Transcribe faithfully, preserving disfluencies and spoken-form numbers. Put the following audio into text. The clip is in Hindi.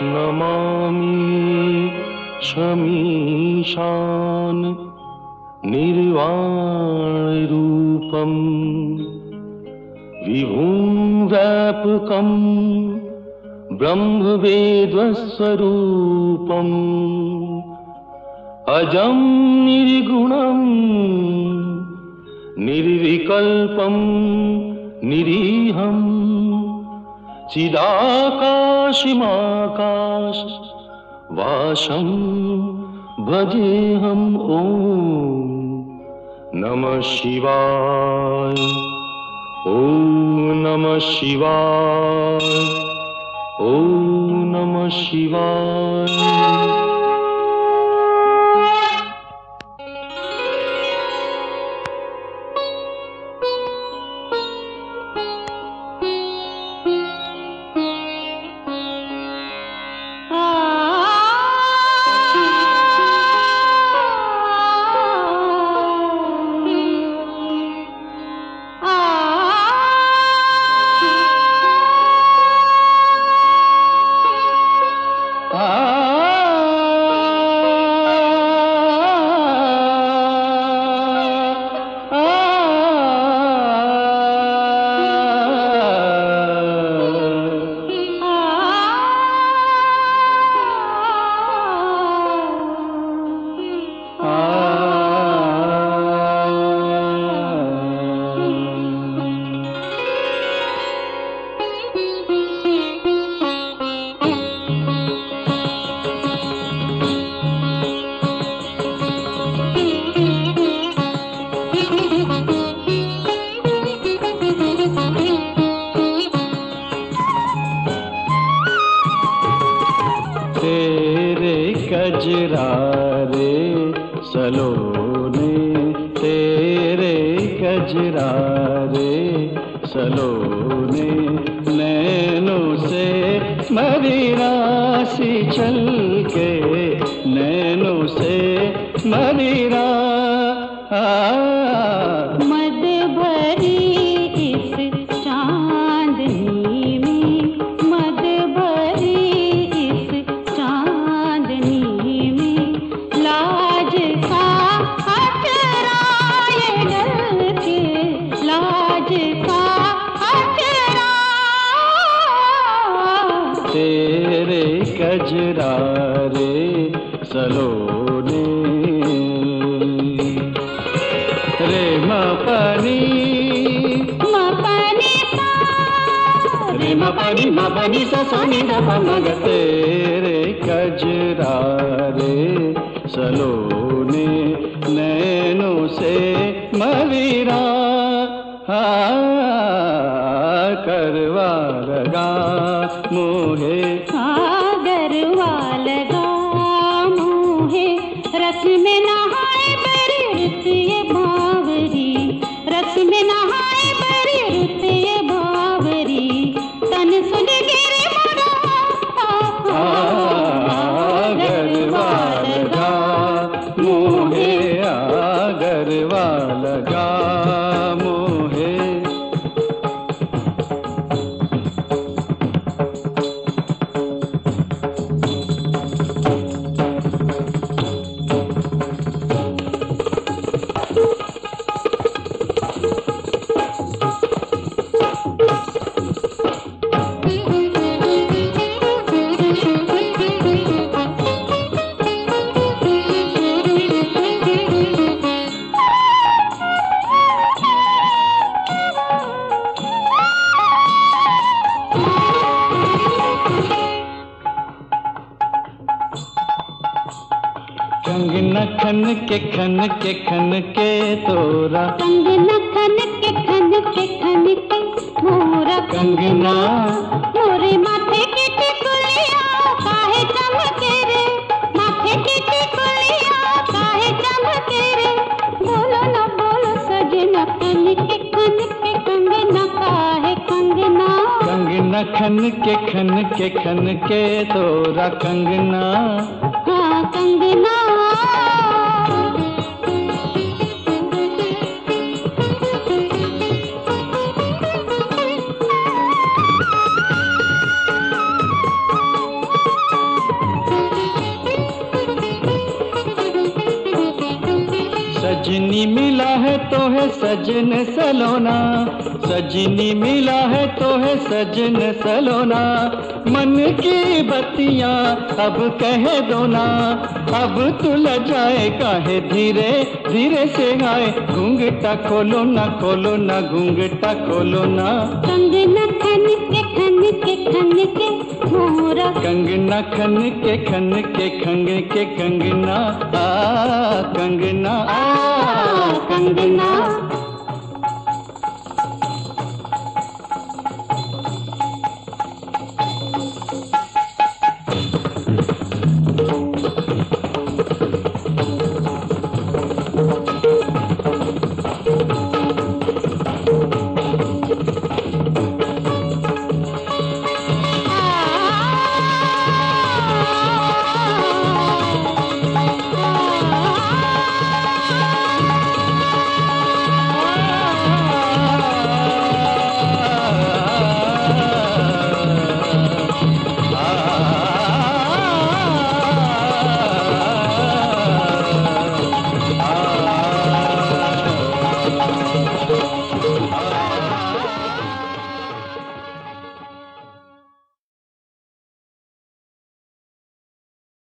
नमामि शमीशान निर्वाणरूपम् विभुं व्यापकं ब्रह्मवेद्यस्वरूपम् अजं निर्गुणं निर्विकल्पं निरीहम् चिदाकाशमाकाश वासं भजेऽहम् ॐ नमः शिवाय ॐ नमः शिवाय ॐ नमः शिवाय। तेरे कजरारे सलोने तेरे कजरारे सलोने नैनों से मदिरा सी छलके नैनों से मदिरा मद भरी इस चांदनी में मद भरी इस चांदनी में लाज का अचरा ये ढलके लाज का अचरा तेरे कजरारे सलोने रे मपनी मपनी रे मपनी मपनी सा सोनी दा मग तेरे कजरारे सलोने नैनों से मदिरा करवा लगा मोहे गरवा लगा मोहे रस में नहाए बड़ी रुत ये बावरी रस में नहाए बड़ी रुत ये बावरी तन सुन गिरे मोरा गरवा लगा मोहे गरवा लगा मोहे। कंगना खन के खन के खन के तोरा कंगना खन के खन के खन के मोरा कंगना मोरे माथे की टिकुलिया काहे चमके रे माथे की टिकुलिया काहे चमके रे बोलो ना बोलो सजना खन के खन के कंगना काहे कंगना कंगना खन के खन के खन के तोरा कंगना हाँ कंगना सजनी मिला है तो है सजन सलोना, सजनी मिला है तो है सजन सलोना। मन की बत्तियां अब कह दो ना, अब तू लजाए काहे धीरे धीरे से आए। घूंघटा खोलो ना खोलो ना घूंघटा खोलो ना। कंगना खन के खन के खन के मोरा, कंगना खन के खन के खंग के कंगना आ कंगना आ कंगना